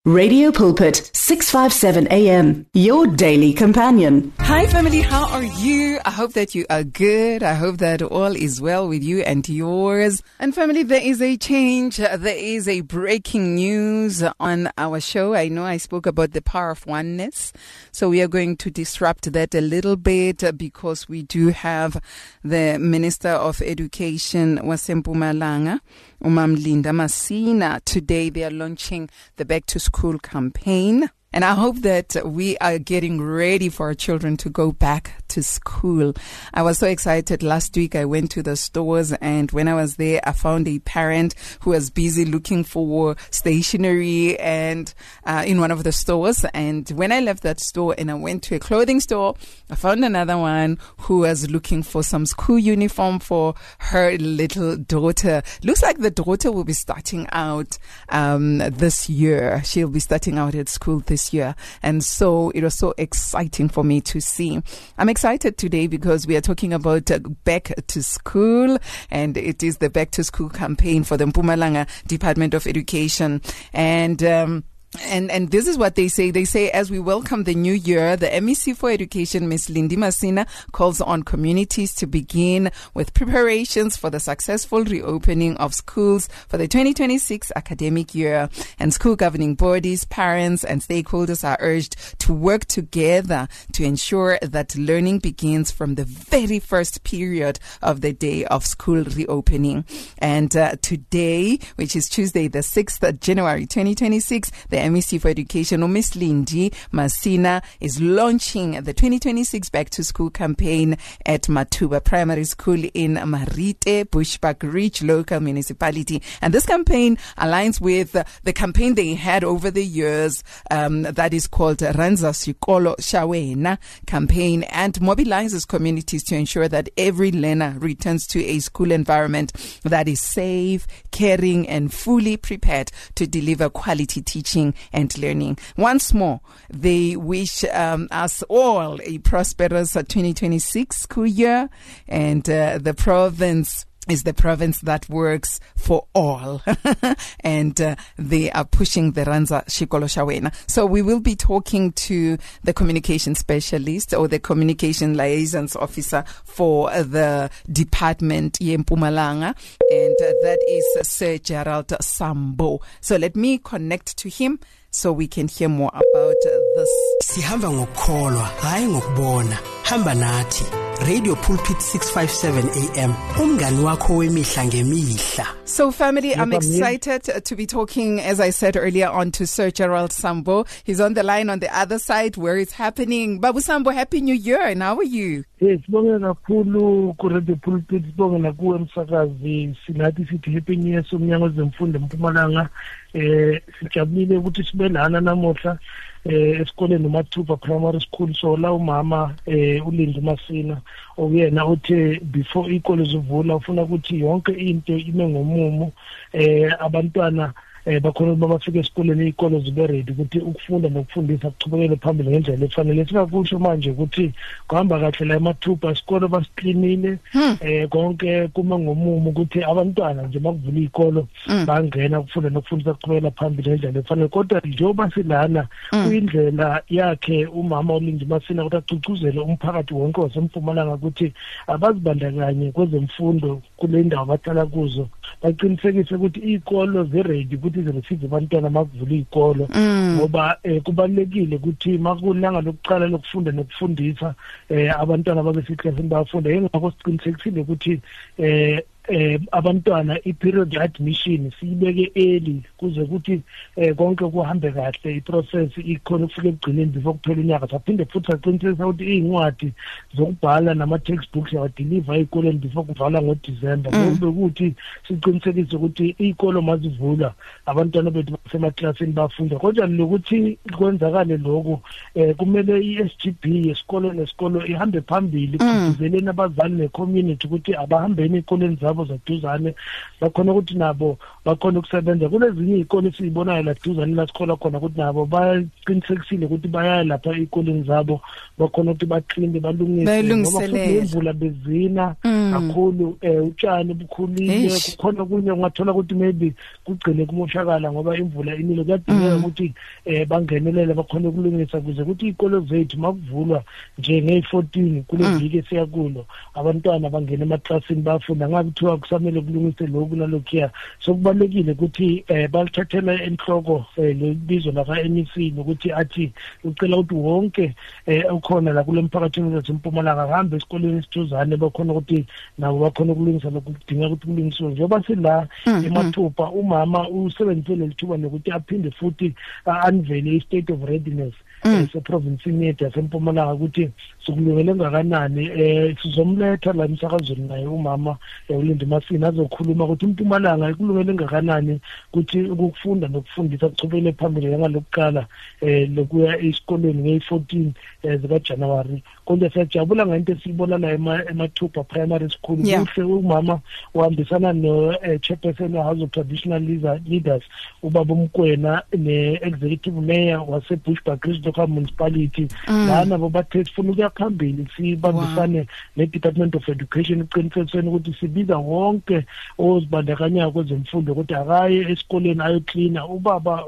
Radio Pulpit, 657 AM, your daily companion. Hi family, how are you? I hope that you are good. I hope that all is well with you and yours. And family, there is a change. There is a breaking news on our show. I know I spoke about the power of oneness. So we are going to disrupt that a little bit because we do have the Minister of Education, Mpumalanga, Linda Masina. Today they are launching the Back to School campaign. And I hope that we are getting ready for our children to go back to school. I was so excited. Last week I went to the stores, and when I was there, I found a parent who was busy looking for stationery and in one of the stores. And when I left that store and I went to a clothing store, I found another one who was looking for some school uniform for her little daughter. Looks like the daughter will be starting out this year. She'll be starting out at school this year, and so it was so exciting for me to see. I'm excited today because we are talking about back to school, and it is the Back to School campaign for the Mpumalanga Department of Education. And this is what they say. They say, as we welcome the new year, the MEC for Education, Ms. Linda Masina, calls on communities to begin with preparations for the successful reopening of schools for the 2026 academic year. And school governing bodies, parents, and stakeholders are urged to work together to ensure that learning begins from the very first period of the day of school reopening. And today, which is Tuesday, the 6th of January 2026, the MEC for Education, Ms. Linda Masina, is launching the 2026 Back to School campaign at Matuba Primary School in Marite, Bushbuckridge local municipality. And this campaign aligns with the campaign they had over the years that is called Ranza Shikolo Shawena campaign, and mobilizes communities to ensure that every learner returns to a school environment that is safe, caring, and fully prepared to deliver quality teaching and learning. Once more, they wish us all a prosperous 2026 school year, and the province is the province that works for all. And they are pushing the Ranza Shikolo Shawena. So we will be talking to the communication specialist or the communication liaisons officer for the department in Mpumalanga, and that is Sir Gerald Sambo. So let me connect to him so we can hear more about this. Sihamba ngokukholwa, hayi ngokubona. Hamba nathi. Radio Pulpit 657 AM. Umngani wakho wemihla ngemihla. So family, I'm excited to be talking, as I said earlier, on to Sir Gerald Sambo. He's on the line on the other side where it's happening. Babu Sambo, Happy New Year, and how are you? Yes, sibonge kakhulu ku Radio Pulpit, sibonge nakuwe emsakazi, sinathi sithi Happy New Year somnyango wezemfundo eMpumalanga. Sijabulile ukuthi sibe lana namuhla esikoleni uMathuba Primary School. So la umama uLinda Masina oyena uthe before ikolo zivula ufuna ukuthi yonke into ime ngomumo, abantwana bakhona bafika esikoleni ikolo zibe ready ukuthi ukufunda nokufundisa kuchubekele phambili ngendlela efanele. Sikakusho manje ukuthi kuhamba kahle la eMathuba isikolo basiklinile, konke kuma ngomumo ukuthi abantwana nje bakuvula ikolo bangena ukufunda nokufundisa kuchubekela phambili ngendlela efanele. Kodwa njengoba silana kuyindlela yakhe umama uLinda Masina ukuthi agcugcuzele umphakathi wonke waseMpumalanga ukuthi abazibandakanye kwezemfundo kule ndawo abahlala kuzo, baqinisekise ukuthi ikolo ziready ukuthi zireceive abantwana makuvula ikolo, ngoba kubalekile ukuthi makulanga lokuqala lokufunda nokufundisa abantwana babe siklasini bafunda. Yingakho siqinisekisile ukuthi abantwana i-period admission siyibeke early kuze ukuthi konke kuhambe kahle, i-process ikhona ukufika ekugcineni before kuphela unyaka. Saphinde futhi saqinisekisa ukuthi iy'ncwadi zokubhala nama-textbooks yawadeliver ey'koleni before kuvala ngoDisemba. Ngoba ukuthi siqinisekise ukuthi iy'kolo mazivula abantwana bethu basemaklasini bafunda. Kodwa lokuthi kwenzakale lokhu kumele i-SGB yesikolo nesikolo ihambe phambili kugcizeleni abazali ne-community ukuthi abahambeni ey'koleni zabo zabo zaduzane bakhona ukuthi nabo bakhona ukusebenza kulezinye izikole sizibonayo la duzane la sikhola khona ukuthi nabo baqinisekisile ukuthi bayaya lapha ezikoleni zabo bakhona ukuthi baclean balungise ngoba futhi imvula bezina kakhulu utshani bukhulile kukhona kunye ungathola ukuthi maybe kugcine kumoshakala ngoba imvula inile kuyadingeka ukuthi bangenelele bakhona ukulungisa kuze ukuthi izikole zethu makuvulwa nje nge-14 kule viki esiyakulo abantwana bangena emaklasini bafunda ngabe kuthiwa kusamele kulungise lokhu nalokhuya so kubalekile ukuthi balithathela enhloko lebizo la ka-MEC nokuthi athi ucela ukuthi wonke ukhona la kule mphakathini waseMpumalanga ahambe esikoleni esithuzane bakhona ukuthi nabo bakhona ukulungisa lokudinga ukuthi kulungiswe njengoba sila emathupha umama usebenzele lithuba nokuthi aphinde futhi unveil i-state of readiness se-province yethu yaseMpumalanga ukuthi sikulungele ngakanani sizomletha la emsakazweni naye umama uLindima Masina azokhuluma ukuthi iMpumalanga ikulungele ngakanani ukuthi ukufunda nokufundisa kuchubele phambili ngalokuqala lokuya esikoleni nge-14 zikaJanuary kodwa siyajabula ngento esiyibona la emathupha primary school kuhle umama uhambisana no-chairperson we-House of Traditional Leaders ubaba Mkwena ne-executive mayor wase-Bushbuckridge local municipality lana bobathe sifuna ukuya phambili sibambisane ne-Department of Education uqinisekiseni ukuthi sibiza wonke ozibandakanya kwezemfundo ukuthi akaye esikoleni ayocleana ubaba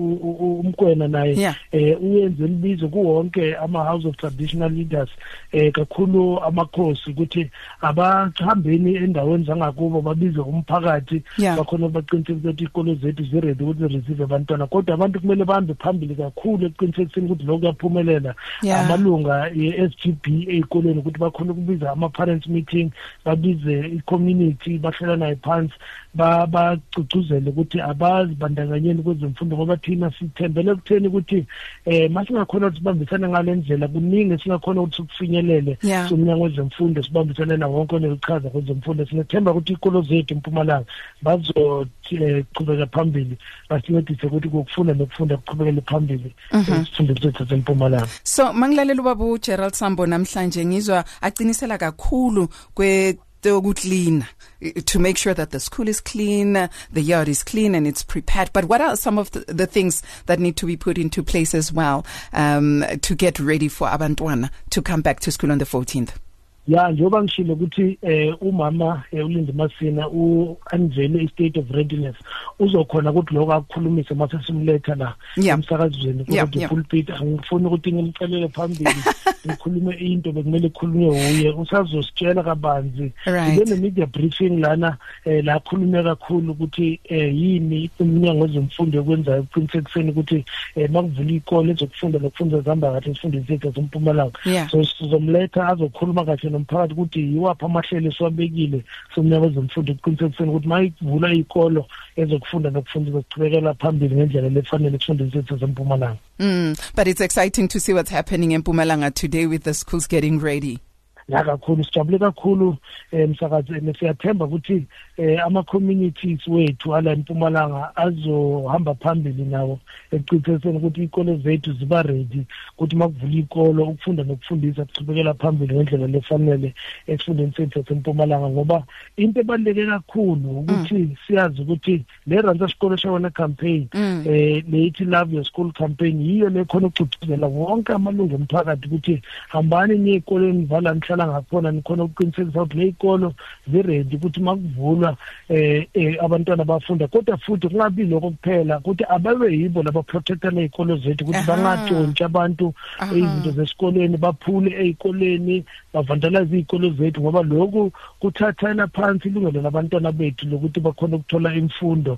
uMkwena naye uyenze libizo kuwonke ama-House of Traditional Leaders kakhulu amakhosi ukuthi abahambeni endaweni zangakubo babize umphakathi bakhona baqinisekise ukuthi izikolo zethu ziredi ukuthi receive abantwana kodwa abantu kumele bahambe phambili kakhulu eqinisekiseni ukuthi lokho kuyaphumelela amalunga e-SGB ezikoleni ukuthi bakhona ukubiza ama-parents meeting babize i-community bahlela nayo phansi bagcugcuzele ukuthi abazibandakanyeni kwezemfundo ngoba thina sithembele ekutheni ukuthi masingakhona ukuthi sibambisane ngale ndlela kuningi singakhona ukuthi sikufinyelele somnyango wezemfundo sibambisane nawo wonke onelichaza kwezemfundo sinethemba ukuthi izikolo zethu eMpumalanga bazoqhubeka phambili basincedise ukuthi kokufunda nokufunda kuqhubekele phambili isifundo sethu eMpumalanga. So mangilalela ubaba uGerald Sambo namhlanje ngizwa aqinisela kakhulu ukuclean to make sure that the school is clean, the yard is clean and it's prepared. But what are some of the things that need to be put into place as well to get ready for abantwana to come back to school on the 14th? Njoba ngishilo ukuthi umama uLindima Masina unveil i-state of readiness uzokhona ukuthi lokho akukhulumise mase simletha la emsakazweni ukuthi pulpit angifuni ukuthi ngimcelele phambili ngikhulume into bekumele ikhulunywe uye usazositshela kabanzi kube media briefing lana la khulume kakhulu ukuthi yini umnyango wezemfundo yokwenza uqinisekiseni ukuthi makuvula izikole ezokufunda nokufunda zihamba kahle isifundweni sethu eMpumalanga so sizomletha azokhuluma kahle nomphakathi ukuthi yiwapha amahlelo esiwabekile somnyango wezemfundo uqinisekiseni ukuthi mayivula izikolo ezokufunda nokufundisa siqhubekela phambili ngendlela lefanele isifundweni sethu eMpumalanga. But it's exciting to see what's happening in Mpumalanga today with the schools getting ready. Kakhulu sijabule kakhulu msakazi siyathemba ukuthi ama-communities wethu ala eMpumalanga azohamba phambili nawo eqiniseni ukuthi izikole zethu ziba ready ukuthi makuvula izikolo ukufunda nokufundisa kuqhubekela phambili ngendlela lefanele esifundweni sethu eMpumalanga ngoba into ebaluleke kakhulu ukuthi siyazi ukuthi le Ranza Sikolo Shawona campaign lethi Love Your School campaign yiyo lekhona ukugcugcuzela wonke amalungu omphakathi ukuthi hambani niyikoleni vala nihlala ngakhona nikhona ukuqinisekisa ukuthi le izikolo ziready ukuthi makuvulwa abantwana bafunda kodwa futhi kungabi lokho kuphela ukuthi ababe yibo laba protector lezikolo zethu ukuthi bangatshontsha abantu izinto zesikoleni baphule ezikoleni bavandalize izikolo zethu ngoba lokhu kuthathana phansi ilungelo labantwana bethu lokuthi bakhona ukuthola imfundo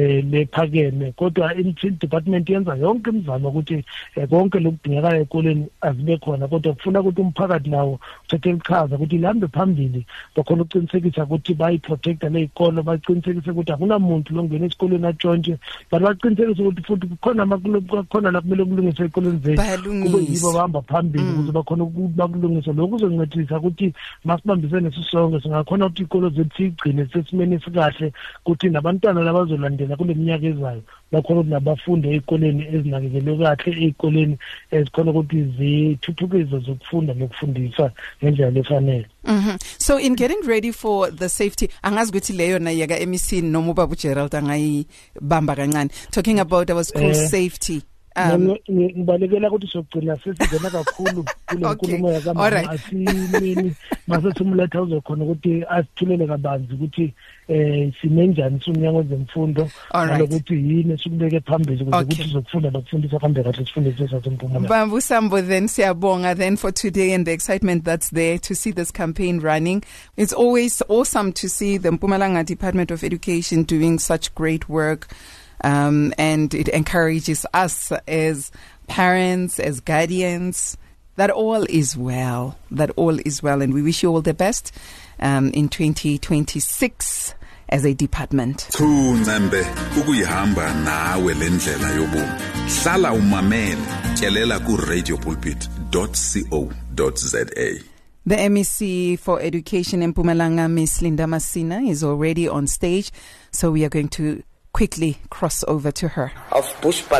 lephakeme kodwa i-Teaching Department yenza yonke imizamo ukuthi konke lokudingeka ezikoleni azibe khona kodwa kufuna ukuthi umphakathi nawo uthathe iqhaza ukuthi lihambe phambili bakhona ukuqinisekisa ukuthi bayiprotecta lezikolo baqinisekise ukuthi akunamuntu longena esikoleni atshontshe but baqinisekise ukuthi futhi kukhona khona la kumele kulungiswe ezikoleni zethu kube yibo bahamba phambili ukuze bakhona bakulungisa lokhu kuzoncedisa ukuthi masibambisene sisonke singakhona ukuthi izikolo zethu sigcine sesimeni esikahle ukuthi nabantwana labazolandela kule minyaka ezayo bakhona ukuthi nabafunde ezikoleni ezinakekelwe kahle ezikoleni ezikhona ukuthi zithuthukise zokufunda nokufundisa ngendlela efanele. So in getting ready for the safety, angazi ukuthi leyo na yaka MEC noma ubaba Gerald angayibamba kancane, talking about our school safety. Ngibalekela ukuthi sokugcina sesingena kakhulu kule nkulumo yakamama asimini mase simuletha uzokhona ukuthi asithulele kabanzi ukuthi simenjani umnyango wezemfundo nokuthi yini sikubeke phambili ukuze ukuthi sizokufunda nokufundisa kambe kahle sifundise sasempumalanga. Bambu Sambo, then siyabonga then for today and the excitement that's there to see this campaign running. It's always awesome to see the Mpumalanga Department of Education doing such great work. And it encourages us as parents, as guardians, that all is well, and we wish you all the best in 2026 as a department. Thunzembe ukuyihamba nawe lendlela yobomi. Hlala umamele, tyelela ku radiopulpit.co.za. The MEC for Education in Mpumalanga, Miss Linda Masina, is already on stage, so we are going to quickly cross over to her. Of Bushbuck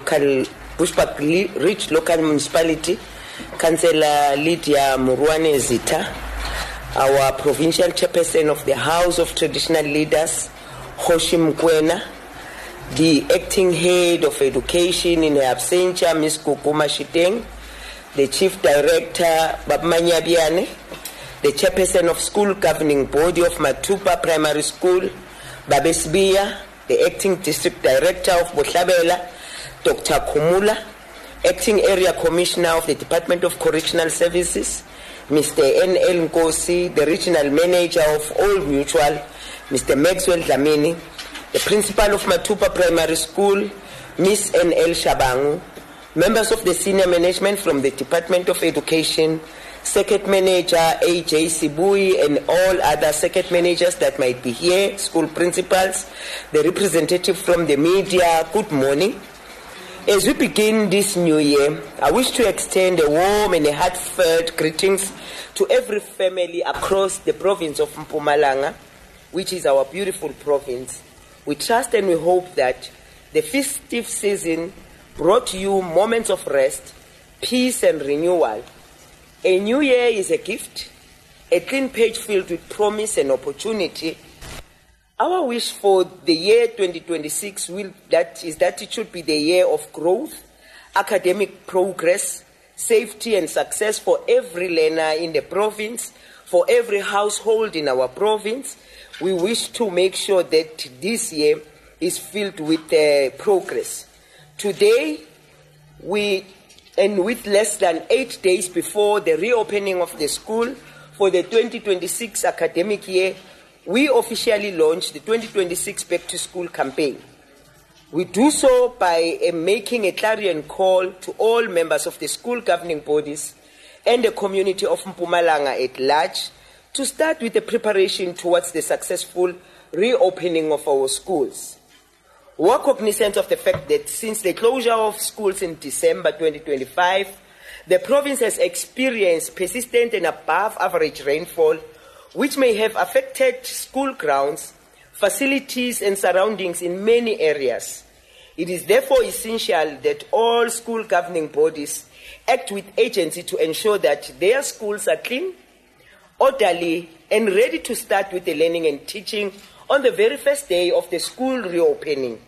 Rich Local Municipality, Councillor Lydia Muruane Zita, our provincial chairperson of the House of Traditional Leaders, Hoshim Kwena, the acting head of education in her absentia, Ms. Kukuma Shiteng, the chief director, Babmanya Biane, the chairperson of school governing body of Matupa Primary School, Babesbia, the acting district director of Botlhabela, Dr. Kumula, acting area commissioner of the Department of Correctional Services, Mr. N.L. Nkosi, the regional manager of Old Mutual, Mr. Maxwell Dlamini, the principal of Matupa Primary School, Ms. N.L. Shabangu, members of the senior management from the Department of Education, Circuit Manager A.J. Sibui, and all other circuit managers that might be here, school principals, the representative from the media, good morning. As we begin this new year, I wish to extend a warm and a heartfelt greetings to every family across the province of Mpumalanga, which is our beautiful province. We trust and we hope that the festive season brought you moments of rest, peace and renewal. A new year is a gift, a clean page filled with promise and opportunity. Our wish for the year 2026 is that it should be the year of growth, academic progress, safety and success for every learner in the province, for every household in our province. We wish to make sure that this year is filled with progress. Today, with less than 8 days before the reopening of the school for the 2026 academic year, we officially launched the 2026 Back to School campaign. We do so by making a clarion call to all members of the school governing bodies and the community of Mpumalanga at large to start with the preparation towards the successful reopening of our schools. We're cognizant of the fact that since the closure of schools in December 2025, the province has experienced persistent and above average rainfall, which may have affected school grounds, facilities, and surroundings in many areas. It is therefore essential that all school governing bodies act with urgency to ensure that their schools are clean, orderly, and ready to start with the learning and teaching on the very first day of the school reopening.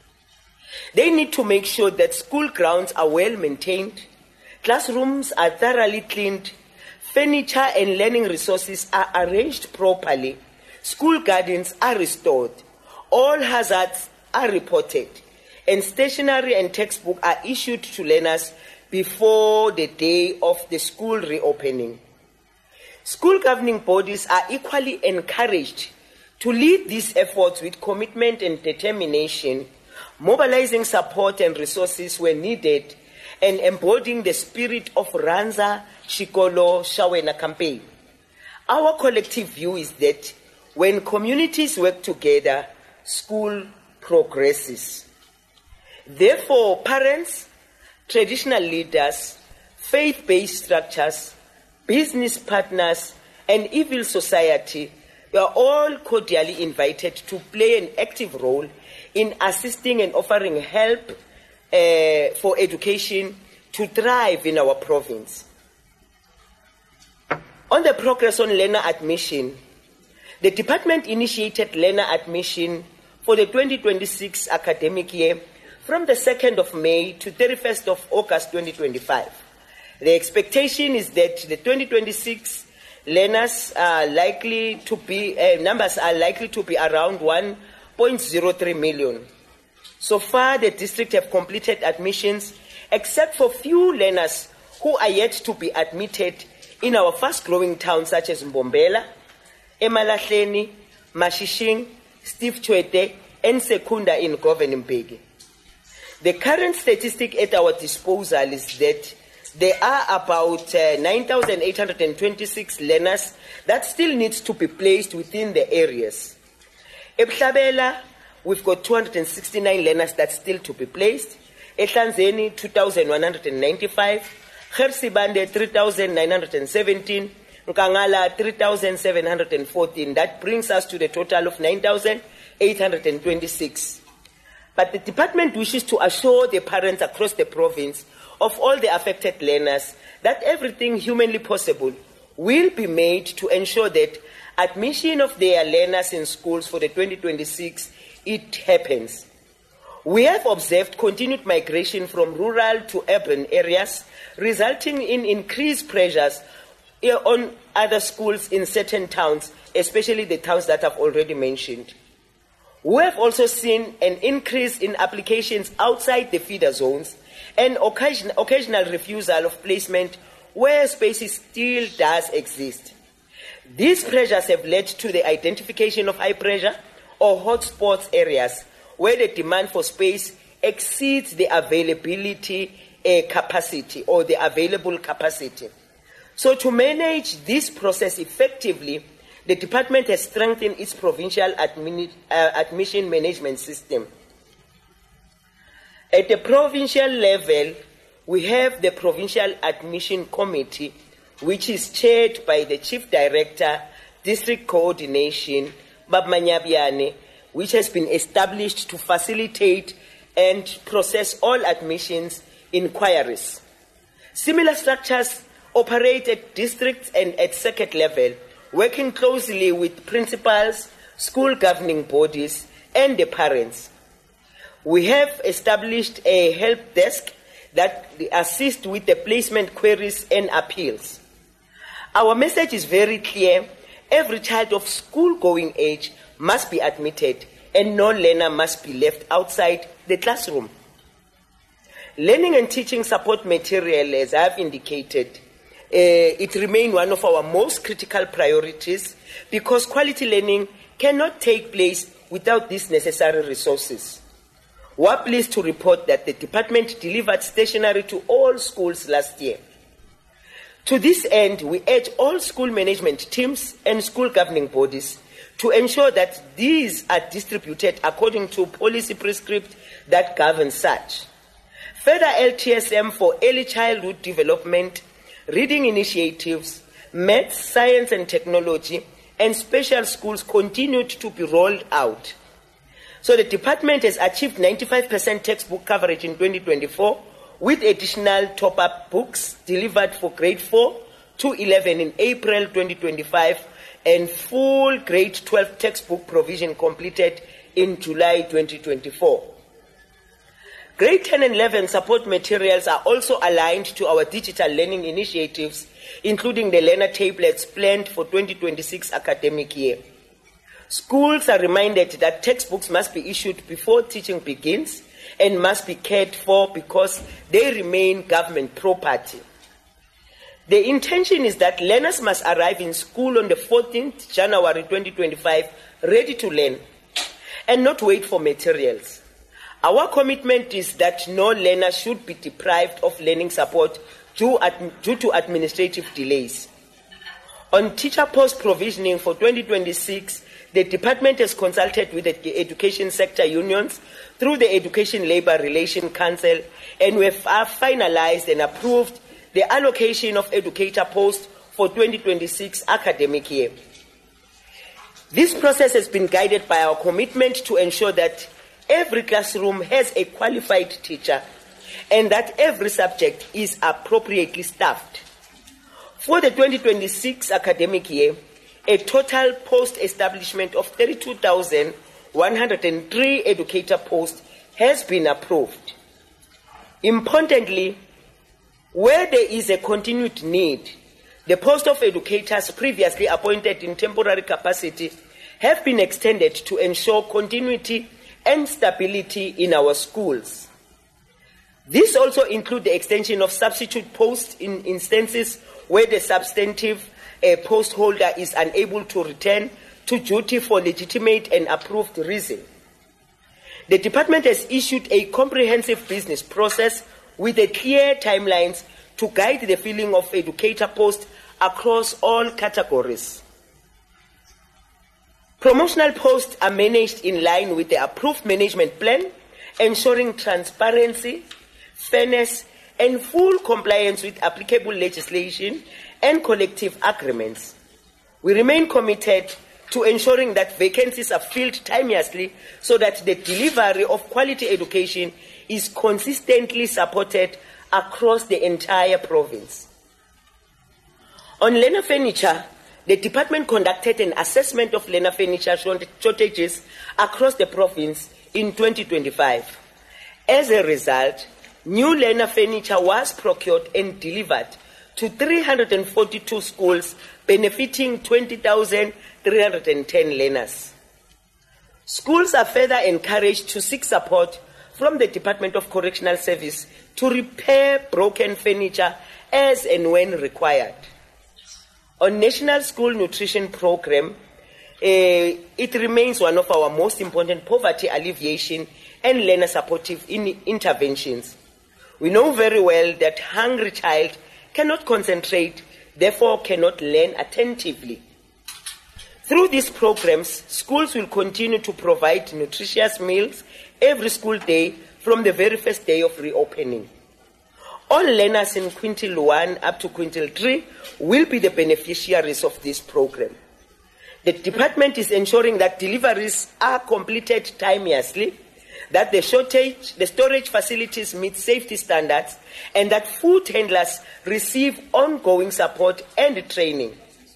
They need to make sure that school grounds are well maintained, classrooms are thoroughly cleaned, furniture and learning resources are arranged properly, school gardens are restored, all hazards are reported, and stationery and textbook are issued to learners before the day of the school reopening. School governing bodies are equally encouraged to lead these efforts with commitment and determination, mobilizing support and resources where needed, and embodying the spirit of Ranza Shikolo Shawena campaign. Our collective view is that when communities work together, school progresses. Therefore, parents, traditional leaders, faith-based structures, business partners, and civil society are all cordially invited to play an active role in assisting and offering help for education to thrive in our province. On the progress on learner admission, the department initiated learner admission for the 2026 academic year from the 2nd of May to 31st of August 2025. The expectation is that the 2026 learners are likely to be, numbers are likely to be around 1.03 million. So far, the district have completed admissions, except for few learners who are yet to be admitted in our fast-growing towns such as Mbombela, Emalahleni, Mashishing, Steve Tshwete, and Secunda in Govan Mbeki. The current statistic at our disposal is that there are about 9,826 learners that still needs to be placed within the areas. Eblabela, we've got 269 learners that still to be placed. Ehlanzeni, 2,195. Gersibande, 3,917. Nkangala, 3,714. That brings us to the total of 9,826. But the department wishes to assure the parents across the province of all the affected learners that everything humanly possible will be made to ensure that admission of their learners in schools for the 2026, it happens. We have observed continued migration from rural to urban areas, resulting in increased pressures on other schools in certain towns, especially the towns that I've already mentioned. We have also seen an increase in applications outside the feeder zones and occasional refusal of placement where spaces still does exist. These pressures have led to the identification of high pressure or hotspots areas where the demand for space exceeds the availability capacity or the available capacity. So to manage this process effectively, the department has strengthened its provincial admission management system. At the provincial level, we have the Provincial Admission Committee, which is chaired by the Chief Director, District Coordination, Bab Manyabiane, which has been established to facilitate and process all admissions inquiries. Similar structures operate at district and at circuit level, working closely with principals, school governing bodies, and the parents. We have established a help desk that assists with the placement queries and appeals. Our message is very clear. Every child of school-going age must be admitted, and no learner must be left outside the classroom. Learning and teaching support material, as I've indicated, it remains one of our most critical priorities because quality learning cannot take place without these necessary resources. We are pleased to report that the department delivered stationery to all schools last year. To this end, we urge all school management teams and school governing bodies to ensure that these are distributed according to policy prescript that governs such. Further LTSM for early childhood development, reading initiatives, maths, science and technology, and special schools continued to be rolled out. So the department has achieved 95% textbook coverage in 2024, with additional top-up books delivered for grade 4 to 11 in April 2025, and full grade 12 textbook provision completed in July 2024. Grade 10 and 11 support materials are also aligned to our digital learning initiatives, including the learner tablets planned for 2026 academic year. Schools are reminded that textbooks must be issued before teaching begins and must be cared for because they remain government property. The intention is that learners must arrive in school on the 14th January 2025 ready to learn and not wait for materials. Our commitment is that no learner should be deprived of learning support due to administrative delays. On teacher post provisioning for 2026, the department has consulted with the education sector unions through the Education Labour Relations Council, and we have finalized and approved the allocation of educator posts for 2026 academic year. This process has been guided by our commitment to ensure that every classroom has a qualified teacher and that every subject is appropriately staffed. For the 2026 academic year, a total post-establishment of 32,103 educator posts has been approved. Importantly, where there is a continued need, the post of educators previously appointed in temporary capacity have been extended to ensure continuity and stability in our schools. This also includes the extension of substitute posts in instances where the substantive post holder is unable to return to duty for legitimate and approved reason. The department has issued a comprehensive business process with a clear timelines to guide the filling of educator posts across all categories. Promotional posts are managed in line with the approved management plan, ensuring transparency, fairness, and full compliance with applicable legislation and collective agreements. We remain committed to ensuring that vacancies are filled timeously so that the delivery of quality education is consistently supported across the entire province. On learner furniture, the department conducted an assessment of learner furniture shortages across the province in 2025. As a result, new learner furniture was procured and delivered to 342 schools, benefiting 20,310 learners. Schools are further encouraged to seek support from the Department of Correctional Service to repair broken furniture as and when required. On National School Nutrition Program, it remains one of our most important poverty alleviation and learner supportive interventions. We know very well that hungry child cannot concentrate, therefore cannot learn attentively. Through these programs, schools will continue to provide nutritious meals every school day from the very first day of reopening. All learners in Quintile 1 up to Quintile 3 will be the beneficiaries of this program. The department is ensuring that deliveries are completed timeously, that the storage facilities meet safety standards, and that food handlers receive ongoing support and training.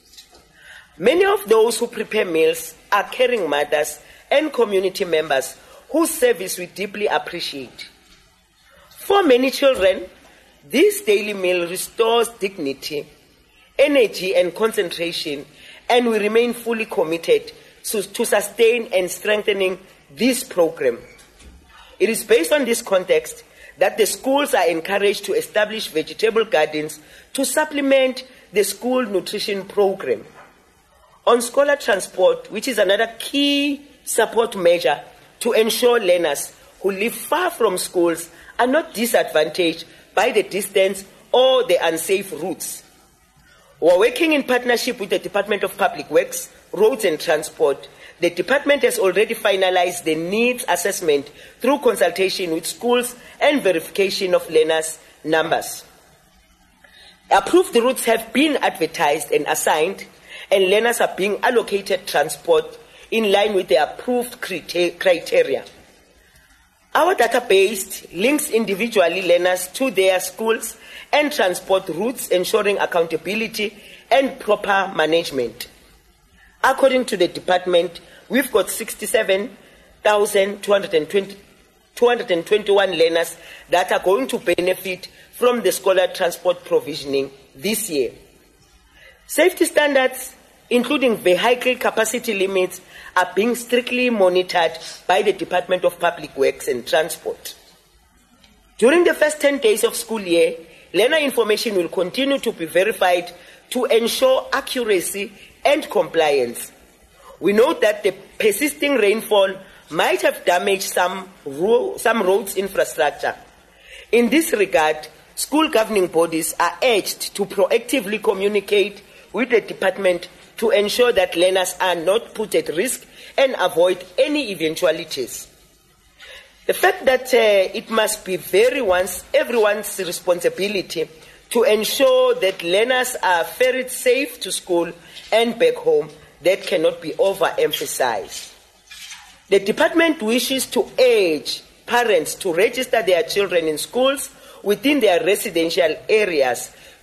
Many of those who prepare meals are caring mothers and community members whose service we deeply appreciate. For many children, this daily meal restores dignity, energy, and concentration, and we remain fully committed to sustain and strengthening this program. It is based on this context that the schools are encouraged to establish vegetable gardens to supplement the school nutrition program. On scholar transport, which is another key support measure to ensure learners who live far from schools are not disadvantaged by the distance or the unsafe routes. We are working in partnership with the Department of Public Works, Roads and Transport. The department has already finalized the needs assessment through consultation with schools and verification of learners' numbers. Approved routes have been advertised and assigned, and learners are being allocated transport in line with the approved criteria. Our database links individually learners to their schools and transport routes, ensuring accountability and proper management. According to the department, we've got 67,221 learners that are going to benefit from the scholar transport provisioning this year. Safety standards, including vehicle capacity limits, are being strictly monitored by the Department of Public Works and Transport. During the first 10 days of school year, learner information will continue to be verified to ensure accuracy and compliance. We note that the persisting rainfall might have damaged some roads infrastructure. In this regard, school governing bodies are urged to proactively communicate with the department to ensure that learners are not put at risk and avoid any eventualities. The fact that it must be everyone's responsibility to ensure that learners are ferried safe to school and back home, that cannot be overemphasized. The department wishes to urge parents to register their children in schools within their residential areas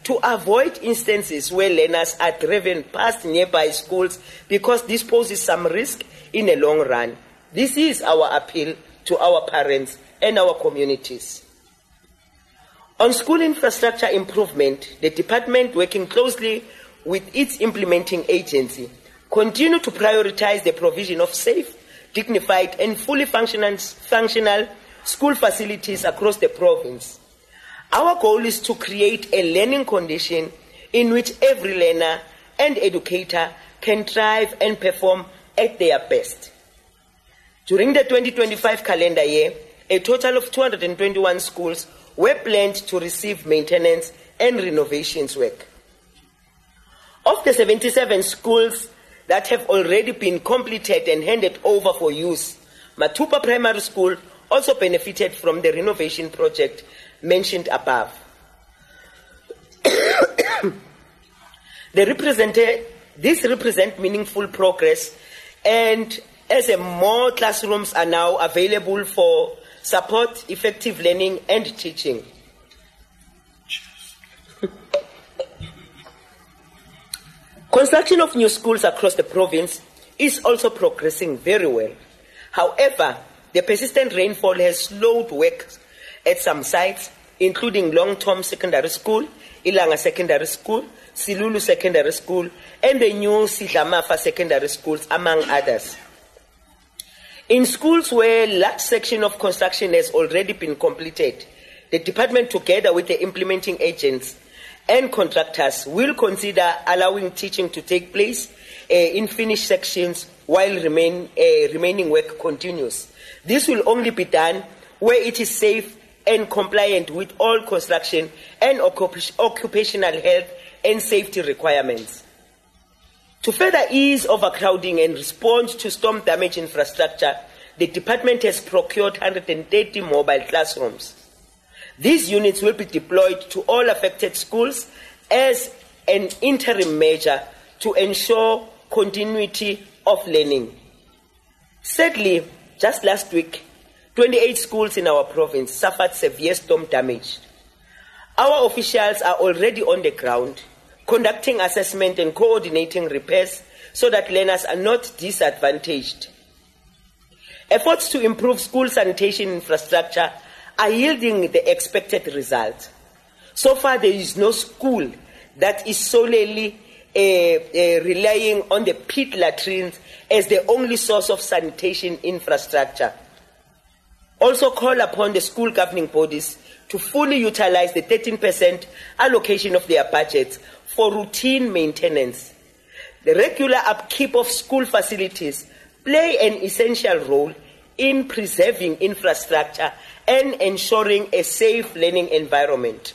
to avoid instances where learners are driven past nearby schools because this poses some risk in the long run. This is our appeal to our parents and our communities. On school infrastructure improvement, the department, working closely with its implementing agency, continue to prioritize the provision of safe, dignified, and fully functional school facilities across the province. Our goal is to create a learning condition in which every learner and educator can thrive and perform at their best. During the 2025 calendar year, a total of 221 schools were planned to receive maintenance and renovations work. Of the 77 schools that have already been completed and handed over for use, Matupa Primary School also benefited from the renovation project mentioned above. This represents meaningful progress, and as more classrooms are now available for support effective learning and teaching. Construction of new schools across the province is also progressing very well. However, the persistent rainfall has slowed work at some sites, including Long-Tom Secondary School, Ilanga Secondary School, Silulu Secondary School, and the new Sidlamafa Secondary Schools, among others. In schools where a large section of construction has already been completed, the department, together with the implementing agents and contractors, will consider allowing teaching to take place in finished sections while remaining work continues. This will only be done where it is safe and compliant with all construction and occupational health and safety requirements. To further ease overcrowding and respond to storm damage infrastructure, the department has procured 130 mobile classrooms. These units will be deployed to all affected schools as an interim measure to ensure continuity of learning. Sadly, just last week, 28 schools in our province suffered severe storm damage. Our officials are already on the ground, conducting assessment and coordinating repairs so that learners are not disadvantaged. Efforts to improve school sanitation infrastructure are yielding the expected results. So far, there is no school that is solely relying on the pit latrines as the only source of sanitation infrastructure. Also call upon the school governing bodies to fully utilize the 13% allocation of their budgets for routine maintenance. The regular upkeep of school facilities play an essential role in preserving infrastructure and ensuring a safe learning environment.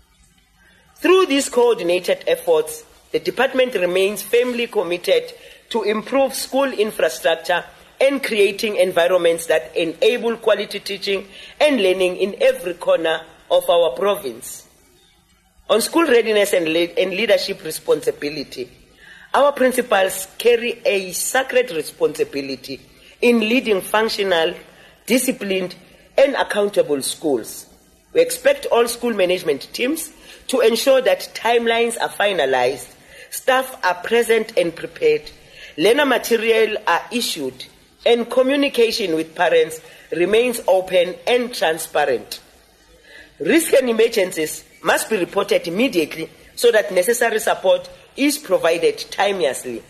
Through these coordinated efforts, the department remains firmly committed to improve school infrastructure and creating environments that enable quality teaching and learning in every corner of our province. On school readiness and leadership responsibility, our principals carry a sacred responsibility in leading functional, disciplined, and accountable schools. We expect all school management teams to ensure that timelines are finalized, staff are present and prepared, learner material are issued, and communication with parents remains open and transparent. Risk and emergencies must be reported immediately so that necessary support is provided timeously.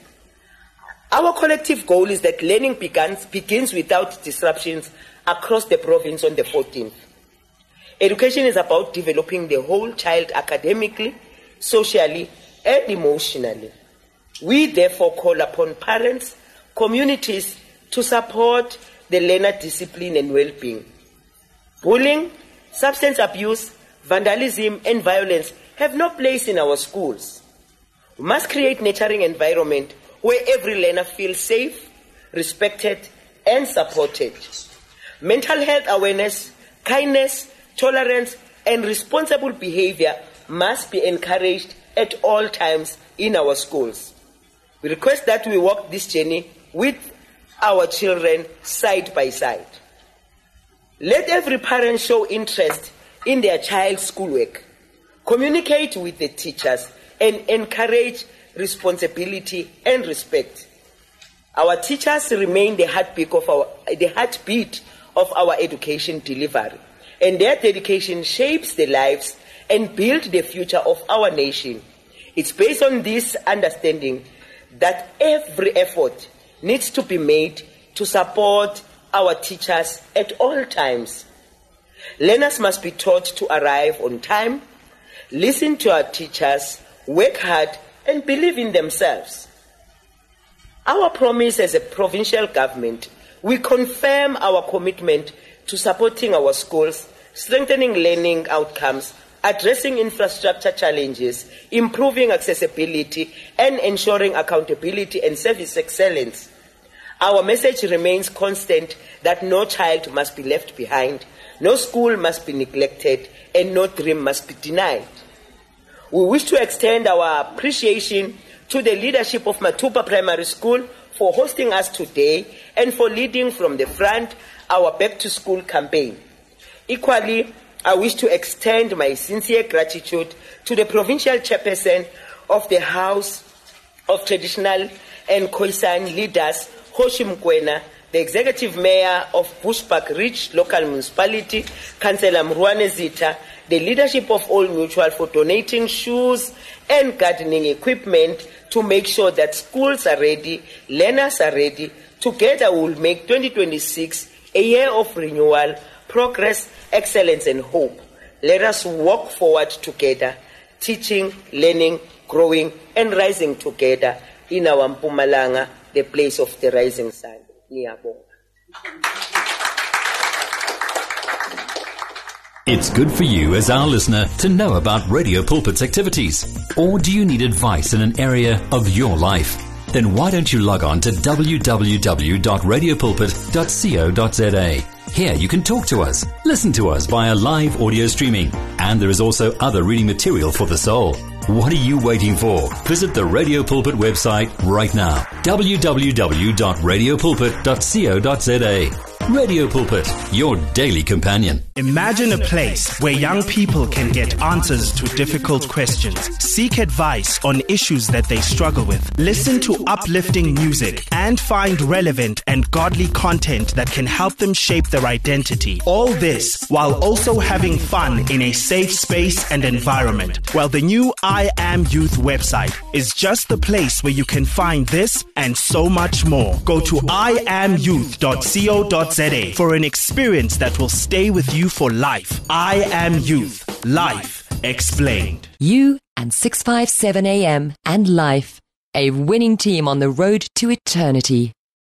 Our collective goal is that learning begins without disruptions across the province on the 14th. Education is about developing the whole child academically, socially, and emotionally. We therefore call upon parents, communities to support the learner discipline and well-being. Bullying, substance abuse, vandalism, and violence have no place in our schools. We must create a nurturing environment where every learner feels safe, respected, and supported. Mental health awareness, kindness, tolerance, and responsible behavior must be encouraged at all times in our schools. We request that we walk this journey with our children side by side. Let every parent show interest in their child's schoolwork. communicate with the teachers, and encourage responsibility and respect. Our teachers remain the heartbeat of our education delivery, and their dedication shapes the lives and builds the future of our nation. It's based on this understanding that every effort needs to be made to support our teachers at all times. Learners must be taught to arrive on time, listen to our teachers, work hard, and believe in themselves. Our promise as a provincial government, we confirm our commitment to supporting our schools, strengthening learning outcomes, addressing infrastructure challenges, improving accessibility, and ensuring accountability and service excellence. Our message remains constant that no child must be left behind, no school must be neglected, and no dream must be denied. We wish to extend our appreciation to the leadership of Matupa Primary School for hosting us today and for leading from the front our Back to School campaign. Equally, I wish to extend my sincere gratitude to the provincial chairperson of the House of Traditional and Khoisan Leaders, Hoshi Mokoena, the executive mayor of Bushbuck Ridge Local Municipality, Councillor Mruane Zita, the leadership of Old Mutual for donating shoes and gardening equipment to make sure that schools are ready, learners are ready. Together we will make 2026 a year of renewal, progress, excellence, and hope. Let us walk forward together, teaching, learning, growing, and rising together in our Mpumalanga, the place of the rising sun. It's good for you as our listener to know about Radio Pulpit's activities. Or do you need advice in an area of your life? Then why don't you log on to www.radiopulpit.co.za. Here you can talk to us, listen to us via live audio streaming, and there is also other reading material for the soul. What are you waiting for? Visit the Radio Pulpit website right now, www.radiopulpit.co.za. Radio Pulpit, your daily companion. Imagine a place where young people can get answers to difficult questions, seek advice on issues that they struggle with, listen to uplifting music, and find relevant and godly content that can help them shape their identity. All this while also having fun in a safe space and environment. Well, the new I Am Youth website is just the place where you can find this and so much more. Go to iamyouth.co.za for an experience that will stay with you for life. I Am Youth. Life explained. You and 657 AM and Life, a winning team on the road to eternity.